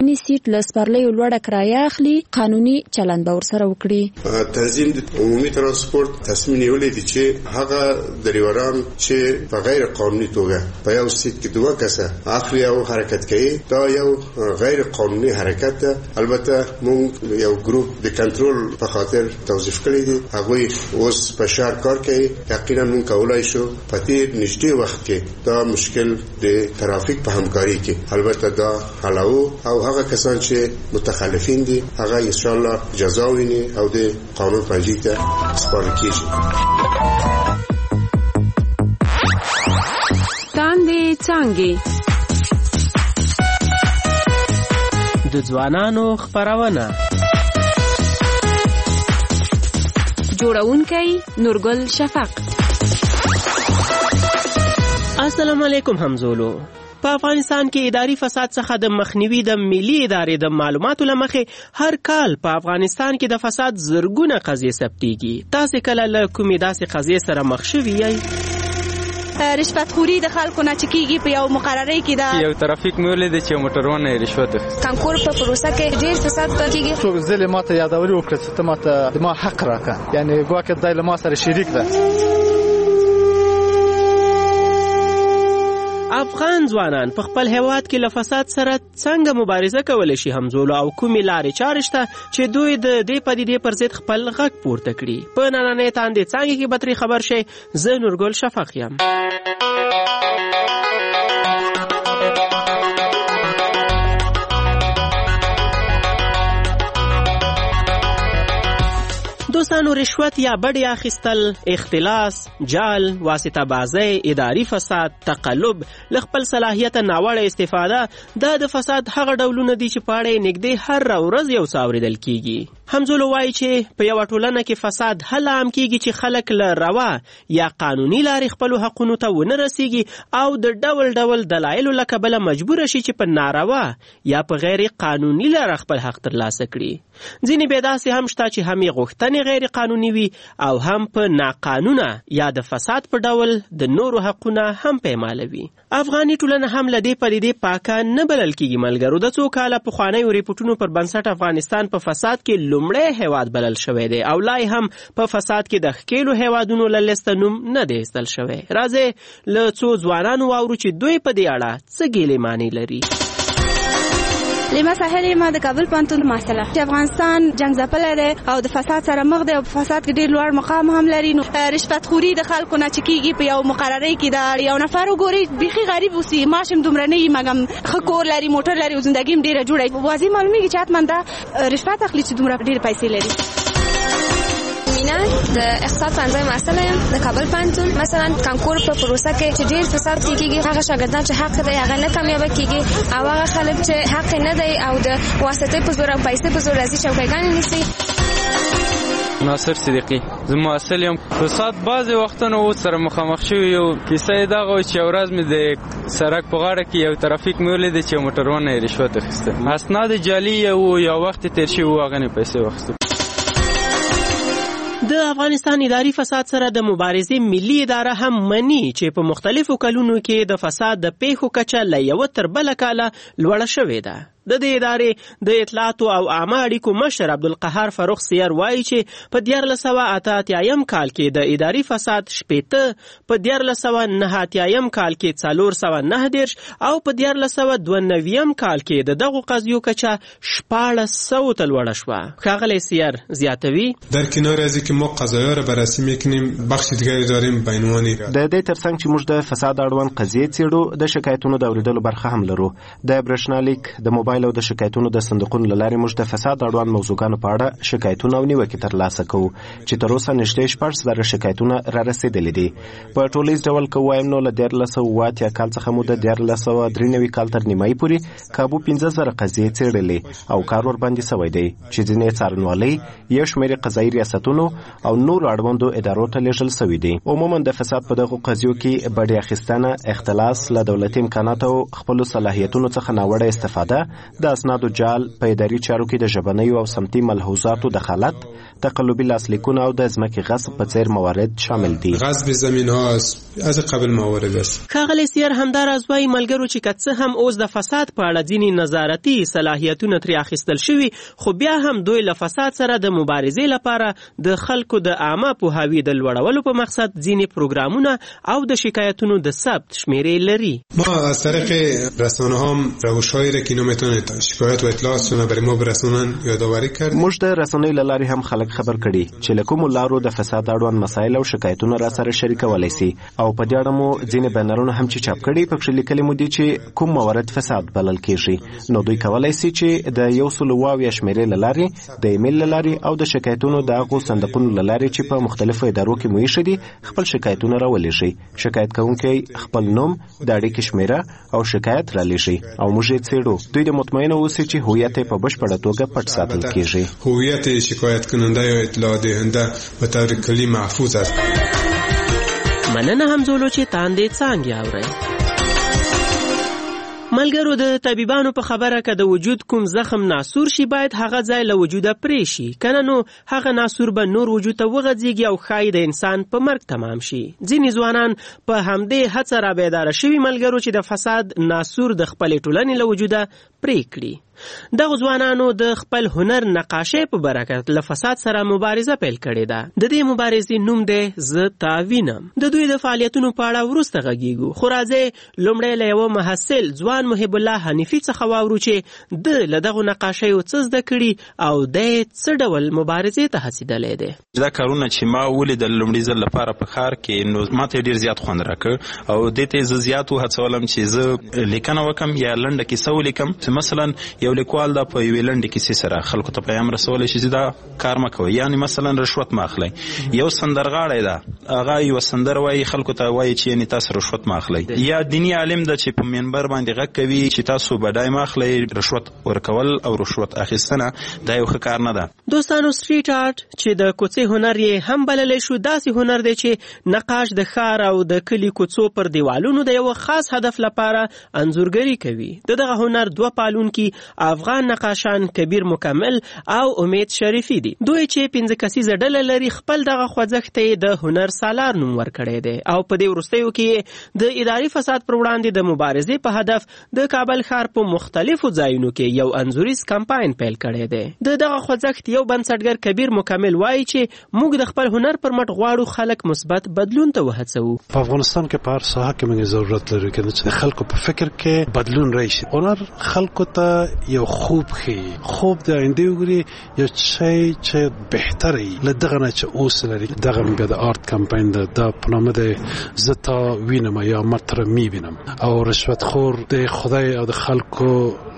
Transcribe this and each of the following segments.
ونیسي له سپرلیو لوړه کرایه اخلي قانوني چلند به ورسره وکړي. تنظیم د عمومي ترانسپورت تصمیم نیولې دي چې هغه ډریوران چې په غیر قانوني توګه په یو سیټ کې دوه کسه اخلي او حرکت کوي دا یو غیر قانوني حرکت ده. البته موږ یو ګروپ د کنټرول په خاطر توظیف کړی دي، هغه اوس په شهر کار کوي. یقینا موږ کولای شو په دې نږدې وخت کې دا مشکل د ترافیک په همکاري کې البته دا حلو او هغه کسان چې متخلفین دي هغه ان شاء الله جزا ویني او د قانون پنجي ته سپارل کیږي. تاندې څانګې د ځوانانو خپرونه، جوړونکی نورګل شفق. السلام علیکم همزولو. په افغانستان کې اداري فساد څخه د مخنیوي د ملي ادارې د معلوماتو لمخې هر کال په افغانستان کې د فساد زرګونه قضیې ثبتېږي. تاسې کله له کومې داسې قضیې سره مخ شوي یئ؟ رشوت خوري د خلکو نه چکیږي په یو مقررې کې دا یو ترافیک مولې د چې موټرونه رشوت کانکور په پروسه کې ډېر فساد کیږي. څو ځله ماته یادوري وکړه چې ته ماته د ما حق راکړه، یعنی ګواکې دای له ما سره شریک ده. افغان ځوانان په خپل هیواد کې له فساد سره څنګه مبارزه کولی شي همزولو، او کومې لارې چارې شته چې دوی د دې پدیدې پر ضد خپل غږ پورته کړي؟ په نننۍ تاندې څانګې کې به ترې خبر شئ. زه نورګل شفق یم. دوستانو، رشوت یا بډې اخیستل، اختلاس، جال، واسطه بازی، اداري فساد، تقلب، له خپل صلاحیت ناوړه استفاده، دا د فساد هغه ډولونه دي چې په اړه یې نږدې هر ورځ یو څه اورېدل کیږي. همزولو وایي چې په یوه ټولنه کې فساد هله عام کیږي چې خلک له روا یا قانوني لارې خپلو حقونو ته ونه رسیږي او د ډول ډول دلایلو له کبله مجبوره شي چې په ناروا یا په غیر قانوني لاره خپل حق ترلاسه کړي. ځینې بیا داسې هم شته چې هم یې غوښتنې غیر قانوني وي او هم په ناقانونه یا د فساد په ډول د نورو حقونه هم پیمالوي. افغاني ټولنه هم له دې پدیدې پاکه نه بلل کیږي. ملګرو، د څو کاله پخوانیو ریپورټونو پر بنسټ افغانستان په فساد کې لومړی هیواد بلل شوی دی او لا هم په فساد کې د ښکېلو هیوادونو له لیسته نوم نه دی ایستل شوی. راځئ له څو ځوانانو واورو چې دوی په دې اړه څه ګیلې مانې لري. لیما ساحل ما د کابل پوهنتون محصله چې افغانستان جنگ ځپلی دی او د فساد سره مخ دی او په فساد کې ډېر لوړ مقام هم لري. نو رشوت خوري د خلکو نه چکیږي په یو مقررې کې دا یو نفر وګوري بیخي غریب اوسي، معاش هم دومره نه وي مګم ښه کور لري، موټر لري او زندګي هم ډېره جوړه وي. واضح معلومیږي چې حتما دا رشوت اخلي چې دومره ډېرې پیسې لري. مینا د اقتصاد پوهنځی محصله یم د کابل پوهنتون. مثلا کانکور په پروسه کې چې ډېر فساد کیږي، هغه شاګردان چې حق دی هغه نه کامیابه کیږي او هغه خلک چې حق نه دی او د واسطې په زور او پیسې په زور راځي چوکیګانې نیسي. ناصر صدیقی، زه محصل یم. فساد بعضې وختونه اوس سره مخامخ شوي یو. کیسه یې دغه وه چې یو ورځ مې د سړک په غاړه کې یو ترافیک مې ولیده چې موټرونه یې رشوت اخیسته. اسناد جعلي وو، یو وخت یې تېر شوي وو، هغه نه پیسې واخیستې. د افغانستان اداري فساد سره د مبارزې ملي اداره هم مني چې په مختلفو کلونو کې د فساد د پیښو کچه له یوه تر بله کاله لوړه شوې ده. د دې ادارې د اطلاعاتو او عامه اړیکو مشر عبدالقهار فاروق سیر وایي چې په 1488 کال کې د اداري فساد 80، په 1489 کال کې 419 او په 1492 کال کې د دغو قضیو کچه 1400 ته لوړه شوه. ښاغلی سیر زیاتوي: در کنار از اینکه ما قضایا را بررسی میکنیم، بخش دیگری داریم بینوانی را. د دې ترڅنګ چې موږ د فساد اړوند قضیې څېړو، د شکایتونو د اورېدلو برخه هم لرو. د برېښنالیک، د موبایل او د شکایتونو د صندوقونو له لارې موږ د فساد اړوند موضوعګانو په اړه شکایتونه او نیوکې ترلاسه کوو چې تر اوسه نږدې 14,000 شکایتونه را رسېدلي دي. په ټولیز ډول که ووایم نو له 1480 کال څخه مو د 1493 کال تر نیمایي پورې کابو 15,000 قضیې څېړلې او کار ورباندې سوی دی چې ځینې څارنوالۍ، یو شمېر قضایي ریاستونو او نورو اړوندو ادارو ته لیږل سوي دي. عموما د فساد په دغو قضیو کې بډې اخیستنه، اختلاس، له دولتي امکاناتو او خپلو صلاحیتونو څخه ناوړه استفاده د اسنادو جعل، په اداري چارو کې د ژبنیو او سمتي ملحوظاتو دخالت، تقلبي لاسلیکونه او د ځمکې غصب په څیر موارد شامل دي. غصب زمین ها از قبل موارد است. ښاغلی سیر همداراز وایي ملګرو چې که څه هم اوس د فساد په اړه ځینې نظارتي صلاحیتونه ترې اخیستل شوي، خو بیا هم دوی له فساد سره د مبارزې لپاره د خلکو د عامه پوهاوي د لوړولو په مقصد ځینې پروګرامونه او د شکایتونو د ثبت شمیرې لري. ما از طریق رسانه هم روش‌هایی را که اینا میتونه شکایت و اطلاعاتشون برای ما برسونن یادآوری کرد. موږ د رسنیو له لارې هم خلک خبر کړي چې له کومو لارو د فساد اړوند مسایل او شکایتونه را سره شریکولی سي، او په دې اړه مو ځینې بنرونه هم چې چاپ کړي پکښې لیکلي مو دي چې کوم موارد فساد بلل کېږي. نو دوی کولی سي چې د 100 شمیرې له لارې، د ایمیل له لارې او د شکایتونو د هغو صندوقونو له لارې چې په مختلفو ادارو کې مو ایښي دي خپل شکایتونه راولېږي. شکایت کوونکی خپل نوم، د اړیکې شمیره او شکایت رالیږي او موږ یې څېړو. دوی د مطمئنه اوسي چې هویت یې په بشپړه توګه پټ ساتل کېږي. هویت شکایت کننده یا اطلاع دهنده به طور کلی محفوظ است. مننه همزولو چې تاندې څانګې اورئ. ملګرو، د طبيبانو په خبره که د وجود کوم زخم ناسور شي باید هغه ځای له وجوده پرې شي، کنه نو هغه ناسور به نور وجود ته وغځېږي او ښایي د انسان په مرګ تمام شي. ځینې ځوانان په همدې هڅه را بیداره شوي ملګرو چې د فساد ناسور د خپلې ټولنې له وجوده پرې کړي. دغه ځوانانو د خپل هنر نقاشۍ په برکت له فساد سره مبارزه پیل کړې ده. د دې مبارزې نوم دی زه تا وینم. د دوی د فعالیتونو په اړه وروسته غږیږو، خو راځئ لومړی له یوه محصل ځوان محب الله حنیفي څخه واورو چې د له دغو نقاشیو څه زده کړي او دی څه ډول مبارزې ته هڅېدلی دی. دا کارونه چې ما ولیدل لومړي ځل لپاره په ښار کې، نو ما ته ډېر زیات خوند راکړ او دې ته زه زیات وهڅولم چې زه لیکنه وکړم یا لنډه کیسه ولیکم. مثلا یو لیکوال دا په یوې لنډې کیسې سره خلکو ته پیغام رسولی شي چې دا کار مه کوئ، یعنې مثلا رشوت مه اخلئ. یو سندرغاړی ده، هغه یوه سندره وایي، خلکو ته وایي چې یعنې تاسو رشوت مه اخلئ. یا دیني عالم ده چې په منبر باندې غږ کوي چې تاسو بډای مه اخلئ. رشوت ورکول او رشوت اخیستنه دا یو ښه کار نه ده. دوستانو، سټریټ آرټ چې د کوڅې هنر یې هم بللی شو، داسې هنر دی چې نقاش د ښار او د کلي کوڅو پر دیوالونو د یو خاص هدف لپاره انځورګري کوي. دغه هنر دوه پالونکي افغان نقاشان کبیر مکمل او امید شریفی دي. دوی چې 5 کسیزه ډله لري، خپل دغه خوځښت ته د هنر سالار نوم ورکړی دی او په دې وروستیو کې د اداري فساد پر وړاندې د مبارزې په هدف د کابل ښار په مختلفو ځایونو کې یو انځوریز کمپاین پیل کړی دی. دغه خوځښت یو بنسټګر کبیر مکمل وایي چې موږ د خپل هنر پر مټ غواړو خلک مثبت بدلون ته وهڅوو. په افغانستان کې په هر ساحه کې موږ ضرورت لرو چې خلکو په فکر کې بدلون راشي. هنر خلکو ته یو خوب د آینده وګوري، یو شی چې بهتره وي له دغه نه چې اوس لري. دغه موږ د آرت کمپاین د په نامه د زه تا وینم یا ما تره میبینم، او رشوت خور د خدای او د خلکو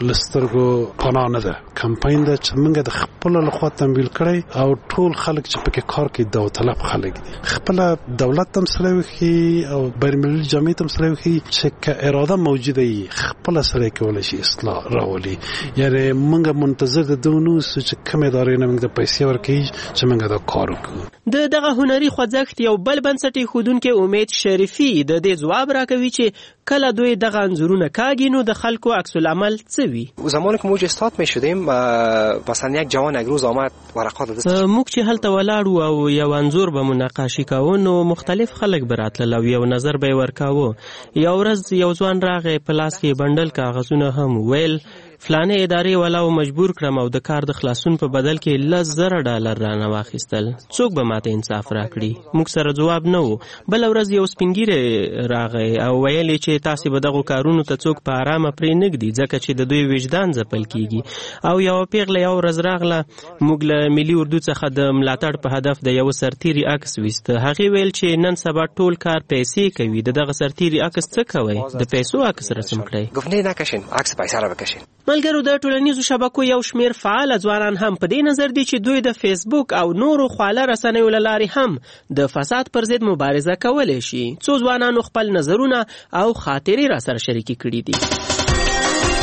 لسترګو پناه نه ده. کمپاین ده چې موږ د خپل لخوا تمویل کړی او ټول خلک چې پکې کار کوي داوطلب خلک دي. خپل دولت هم سره وخی او بین‌المللي جامعه هم سره وخی چې که اراده موجوده وي خپل سره کولای شي اصلاح راولي. یعنی موږ منتظر د دونو چې کوم ادارې نه موږ د پیسې ورکړي چې موږ دا کار وکړو. دغه هنري خوځښت یو بل بنسټي ښودونکی امید شریفي د دې ځواب راکوي چې کله دوی دغه انځورونه کاږي نو د خلکو عکس العمل څه وي. زمانی که موج استاد می شدیم مثلا یک جوان یک روز آمد ورقات دست موږ چې هلته ولاړو او یو انځور به نقاشي کاوه نو مختلف خلک به راتلل او یو نظر به یې ورکاوه. یو ورځ یو ځوان راغی، په لاس کې بنډل کاغذونه هم، ویل فلانه ادارې والاو مجبور کړم او د کار د خلاصون په بدل کې $10,000 رانه واخیستل. څوک به ماته انصاف راکړي؟ موږ سره جواب نه و. بل ورځ یو سپینګیری راغی او ویل چې تاسو به دغه کارونو ته څوک په آرامه پرې نږدي ځکه چې د دوی وجدان ځپل کیږي. او یو پیغله یو ورځ راغله، موږ له ملي اردو څخه د ملاتړ په هدف د یو سرتیري عکس ویست. هغه ویل چې نن سبا ټول کار پیسې کوي، دغه سرتیري عکس څه کوي؟ د پیسو عکس رسم کړئ. گفت نه نکشین، عکس پیسې را بکشین. ملګرو، د ټولنیزو شبکو یو شمیر فعال ځوانان هم په دې نظر دي چې دوی د فیسبوک او نورو خواله رسنیو له لارې هم د فساد پر ضد مبارزه کولی شي. څو ځوانانو خپل نظرونه او خاطرې را سره شریکې کړي دي.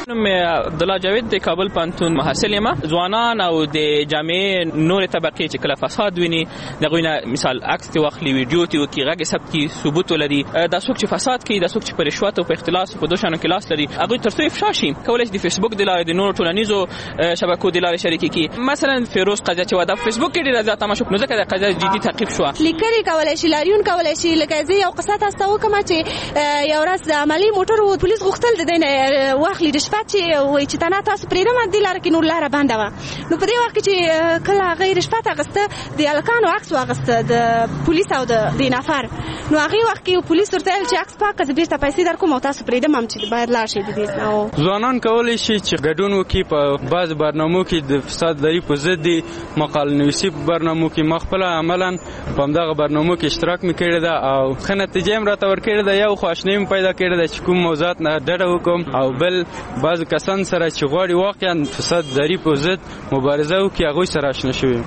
عبدالله جاوید د کابل پوهنتون محصل یم. ځوانان او د جامعې نورې طبقې چې کله فساد ویني د هغوی نه مثال عکس ترې واخلي، ویډیو ترې وکړي، غږ یې ثبت کړي، ثبوت ولري. دا څوک چې فساد کوي، دا څوک چې په رشوت او په اختلاس او په دو شیانو کې لاس لري، هغوی تر څو افشا شي. کولی شي د فیسبوک د لارې، د نورو ټولنیزو شبکو د لارې شریکې کړي. مثلا فیروز قضیه چې وه د فیسبوک کې ډېره زیاته مشهوره، نو ځکه د قضیه جدي تعقیب شوه. لیکرې کولی شي، لاریون کولی شي. لکه زه یو قصه تاسو ته وکړم چې یو ورځ د عملي موټر و، پولیس غوښتل د دې نه واخلي رشوت چې وایي چې تنه تاسو پرېږدم دې لاره کې نور لاره بنده وه. نو په دې وخت کې چې کله هغې رشوت اخیسته، د هلکانو عکس واخیسته د پولیس او د نفر، نو هغې وخت کې پولیس ورته ویل چې عکس پاکه، زه بېرته پیسې درکوم او تاسو پرېږدم هم چې باید لاړ شئ د دې. ځوانان کولی شي چې ګډون وکړي په بعض برنامو کې د فسادګرۍ په ضد دي، مقاله نویسي په برنامو کې. ما خپله عملا په همدغه برنامو کې اشتراک مې کړی ده او ښه نتیجه یې راته ورکړې ده. یو خو اشنایي مې پیدا کړې ده چې کوم موضوعات نه ډډه وکړم، او بل بعضو کسان سره چې غواړي واقعا فسادګرۍ په ضد مبارزه وکړي، هغوی سره اشنا شوي.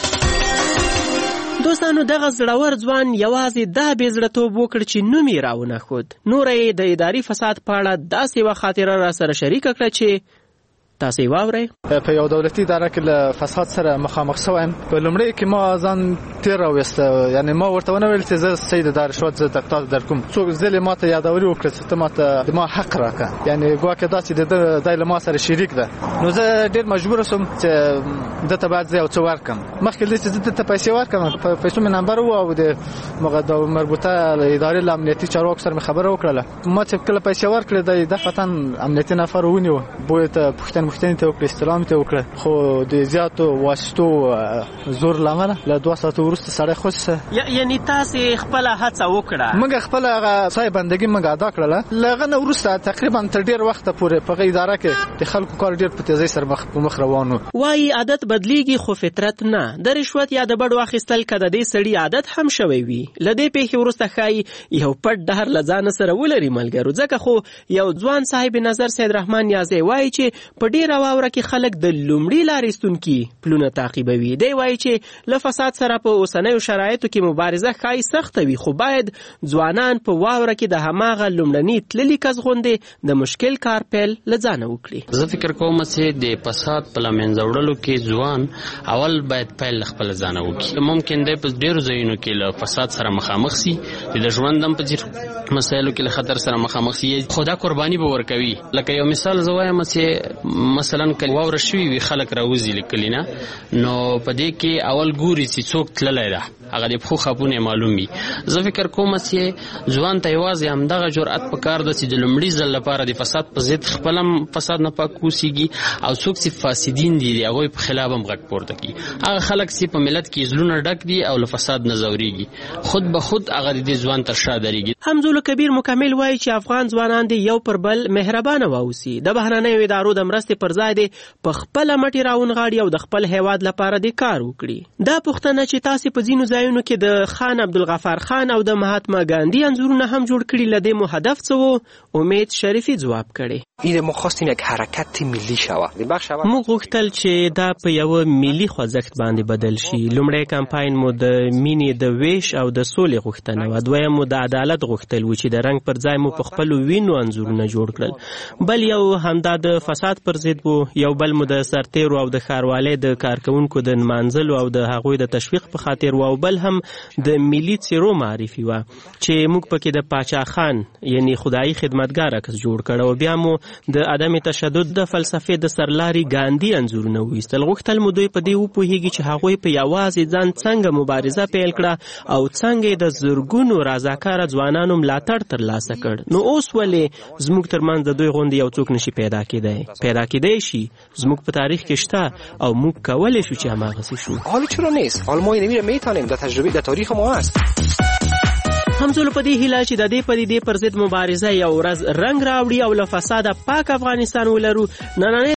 دوستانو، دغه زړور ځوان یوازې دا بې زړهتوب وکړ چې نوم یې راونه ښود. نوره یې د اداري فساد په اړه داسې یوه خاطره را سره شریکه کړه چې تاسو یې واورئ. په یو دولتي اداره کې له فساد سره مخامخ شوم. په لومړي کې ما ځان تیر راوسته، یعنی ما ورته ونه ویل چې زه سید د رشوت زه تاسو درکوم. څوک ځلې ما ته یادوري وکړه چې ته ما ته د ما حق راکړه، یعنی ګواکې دا چې د له ما سره شریک ده. نو زه ډېر مجبور شوم چې دته باید زه یو څه ورکړم. مخکې له چې زه دته پیسې ورکړم، په پیسو مې نمبر و او د مربوطه ادارې له امنیتي چارواکو سره مې خبره وکړله. ما چې کله پیسې ورکړې د فتن امنیتي نفر ونیو، بوی ته مختنی ته وکړه، استلام ته وکړه، خو د زیاتو واسطو زور لامل له 2 ساعت وروسته سړی خوسه. یعنی تاسو خپل هڅه وکړه؟ موږ خپل هغه صاحب بندګي موږ ادا کړله. لغه نه وروسته تقریبا تر ډیر وخت پورې په اداره کې د خلکو کار ډیر په تیزی سره مخ روانو. وایي عادت بدلیږي خو فطرت نه. د رشوت یا د بډو اخیستل کده دې سړي عادت هم شوی وي، لدې پیښې وروسته ښایي یو پټ ډهر له ځانه سره ولري ملګرو. ځکه خو یو ځوان صاحب نظر سید رحمان نیازی وایي چې په ډېره واوره کې خلک د لومړي لارې ایستونکي پلونه تعقیبوي. دی وایي چې له فساد سره په اوسنیو شرایطو کې مبارزه ښایي سخته وي، خو باید ځوانان په واوره کې د هماغه لومړني تللي کس غوندې د مشکل کار پیل له ځانه وکړي. زه فکر کوم چې د فساد په له منځه وړلو کې ځوان اول باید پیل خپل ځانه وکړي. ممکن دی په ډېرو ځایونو کې له فساد سره مخامخ سي، د ژوند هم په ځینو مسایلو کې له خطر سره مخامخ سي، خو دا قرباني به ورکوي. لکه یو مثال زه وایم چې مثلا کله واوره شوي وي، خلک راوځي له کلي نه، نو په دې کې اول ګوري چې څوک تللی ده، هغه د پښو خاپونه معلوم وي. زه فکر کوم چې ځوان ته یوازې همدغه جرأت پکار ده چې د لومړي ځل لپاره د فساد په ضد خپل هم فساد نه پاک اوسېږي، او څوک چې فاسدین دي د هغوی په خلاف هم غږ پورته کړي. هغه خلک چې په ملت کې زړونه ډک دي او له فساد نه ځورېږي، خود به خود هغه د دې ځوان تر شا درېږي. حمزه کبیر مکمل وایي چې افغان ځوانان دي یو پر بل مهربانه واوسي، د بهرنیو ادارو د مرستې پر ځای دي په خپله مټې راونغاړي او د خپل هیواد لپاره د کار وکړي. دا پوښتنه چې تاسې په ځینو ځایونو کې د خان عبدالغفار خان او د مهاتما ګاندی انځورونه هم جوړ کړي، له دې مو هدف څه و؟ امید شریفي ځواب کړي. ما خواستیم یک حرکت ملی شوه. موږ غوښتل چې دا په یو ملي خوځښت باندې بدل شي. لومړی کمپاین مو د مینې د ویش او د سولې غوښتنه وه. دویم مو د عدالت غوښتل و چې د رنګ پر ځای مو په خپلو وینو انځورونه جوړ کړل. بل یو همدا د فساد پر ضد و. یو بل مو د سرتیرو او د ښاروالۍ د کارکونکو د نمانځلو او د هغوی د تشویق په خاطر و. او بل هم د ملي څیرو معرفي وه چې موږ پکې د پاچا خان یعنی خدایي خدمتګار عکس جوړ کړ. او بیا مو د عدم تشدد د فلسفې د سرلاري ګاندی انځورونه وایستل. غوښتل مو دوی په دې وپوهیږي چې هغوی په یوازې ځان څنګه مبارزه پیل کړه او څنګه د زرګونو رضاکاره ځوانانو ملاتړ ترلاسه کړ. نو اوس ولې زموږ ترمنځ د دوی غوندې یو څوک نشي پیدا کېدی شي؟ زموږ په تاریخ کې شته او موږ کولی شو چې هماغسې شو. حالا چرا نیست؟ حالا ما اینو میتونیم، در تجربه در تاریخ ما هست. همزولو په دې هیله چې د دې پدیدې پر ضد مبارزه یو ورځ رنګ راوړي او له فساده پاک افغانستان ولرو. نننۍ